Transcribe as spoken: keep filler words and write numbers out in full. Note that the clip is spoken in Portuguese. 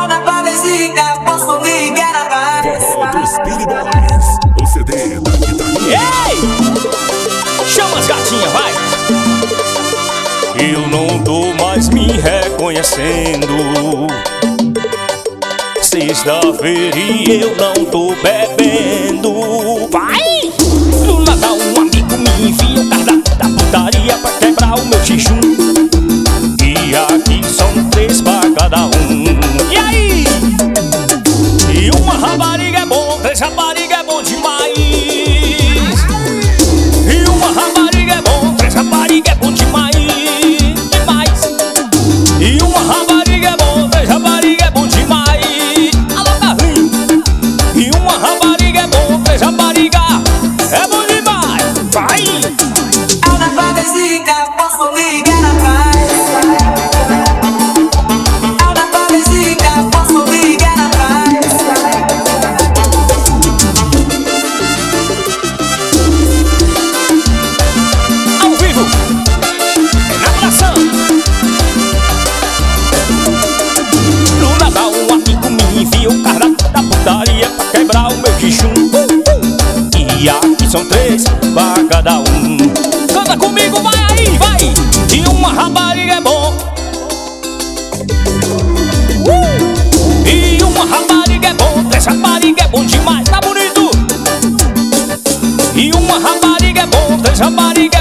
Ana Parezinha, posso ligar na paz. Forró dos Billy Boys, o C D da guitarrinha. Ei! Chama as gatinhas, vai! Eu não tô mais me reconhecendo. Sexta-feira e eu não tô bebendo. Vai! No Natal um amigo me envia o cardápio da putaria pra quebrar o meu jejum. E aqui são três pra cada um. E aí? E uma rapariga é bom, três rapariga é bom demais. E uma rapariga é bom, três rapariga é bom demais. Demais. E uma rapariga é bom, três rapariga é bom demais. Alô, Carlinhos. E uma rapariga é bom, três rapariga é bom demais. Vai! Ana Parezinha, posso ligar na paz. Ana Parezinha, posso ligar na paz. Ao vivo, é na praça. No Natal um amigo me envia o cardápio da putaria pra quebrar o meu jejum. E aqui são três pra cada um. Canta comigo, vai aí, vai! E uma rapariga é bom. Uh! E uma rapariga é bom, três rapariga é bom demais, tá bonito? E uma rapariga é bom, três rapariga